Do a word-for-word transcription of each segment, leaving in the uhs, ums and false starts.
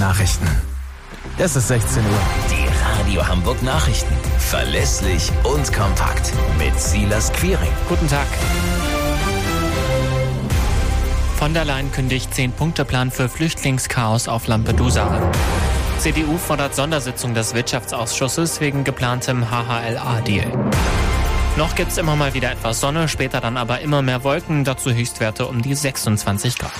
Nachrichten. Es ist sechzehn Uhr. Die Radio Hamburg Nachrichten. Verlässlich und kompakt. Mit Silas Quiring. Guten Tag. Von der Leyen kündigt zehn-Punkte-Plan für Flüchtlingschaos auf Lampedusa an. C D U fordert Sondersitzung des Wirtschaftsausschusses wegen geplantem H H L A-Deal. Noch gibt's immer mal wieder etwas Sonne, später dann aber immer mehr Wolken, dazu Höchstwerte um die sechsundzwanzig Grad.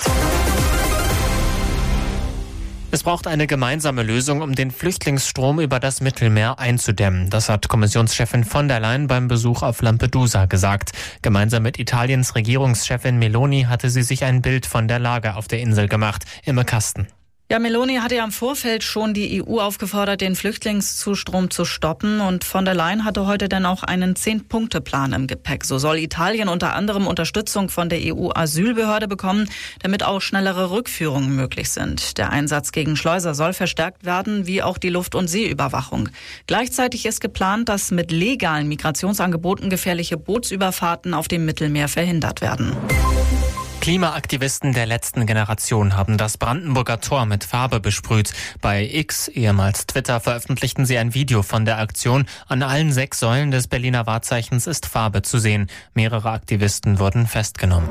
Es braucht eine gemeinsame Lösung, um den Flüchtlingsstrom über das Mittelmeer einzudämmen. Das hat Kommissionschefin von der Leyen beim Besuch auf Lampedusa gesagt. Gemeinsam mit Italiens Regierungschefin Meloni hatte sie sich ein Bild von der Lage auf der Insel gemacht. Imme Kasten. Ja, Meloni hatte ja im Vorfeld schon die E U aufgefordert, den Flüchtlingszustrom zu stoppen. Und von der Leyen hatte heute dann auch einen Zehn-Punkte-Plan im Gepäck. So soll Italien unter anderem Unterstützung von der E U-Asylbehörde bekommen, damit auch schnellere Rückführungen möglich sind. Der Einsatz gegen Schleuser soll verstärkt werden, wie auch die Luft- und Seeüberwachung. Gleichzeitig ist geplant, dass mit legalen Migrationsangeboten gefährliche Bootsüberfahrten auf dem Mittelmeer verhindert werden. Klimaaktivisten der letzten Generation haben das Brandenburger Tor mit Farbe besprüht. Bei X, ehemals Twitter, veröffentlichten sie ein Video von der Aktion. An allen sechs Säulen des Berliner Wahrzeichens ist Farbe zu sehen. Mehrere Aktivisten wurden festgenommen.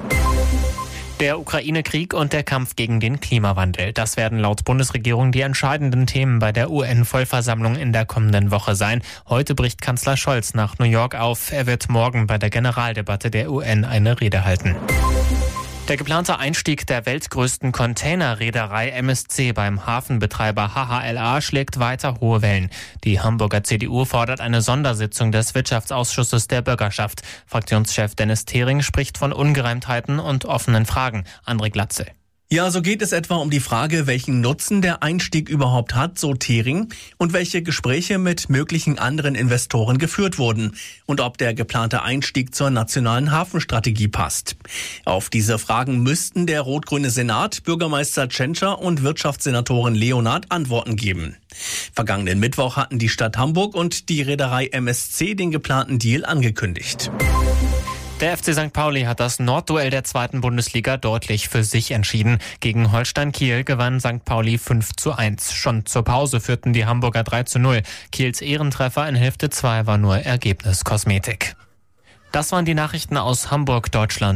Der Ukraine-Krieg und der Kampf gegen den Klimawandel. Das werden laut Bundesregierung die entscheidenden Themen bei der U N-Vollversammlung in der kommenden Woche sein. Heute bricht Kanzler Scholz nach New York auf. Er wird morgen bei der Generaldebatte der U N eine Rede halten. Der geplante Einstieg der weltgrößten Containerreederei M S C beim Hafenbetreiber H H L A schlägt weiter hohe Wellen. Die Hamburger C D U fordert eine Sondersitzung des Wirtschaftsausschusses der Bürgerschaft. Fraktionschef Dennis Thering spricht von Ungereimtheiten und offenen Fragen. André Glatzel. Ja, so geht es etwa um die Frage, welchen Nutzen der Einstieg überhaupt hat, so Thering, und welche Gespräche mit möglichen anderen Investoren geführt wurden und ob der geplante Einstieg zur nationalen Hafenstrategie passt. Auf diese Fragen müssten der rot-grüne Senat, Bürgermeister Tschentscher und Wirtschaftssenatorin Leonhardt Antworten geben. Vergangenen Mittwoch hatten die Stadt Hamburg und die Reederei M S C den geplanten Deal angekündigt. Der F C Sankt Pauli hat das Nordduell der zweiten Bundesliga deutlich für sich entschieden. Gegen Holstein Kiel gewann Sankt Pauli fünf zu eins. Schon zur Pause führten die Hamburger drei zu null. Kiels Ehrentreffer in Hälfte zwei war nur Ergebniskosmetik. Das waren die Nachrichten aus Hamburg, Deutschland.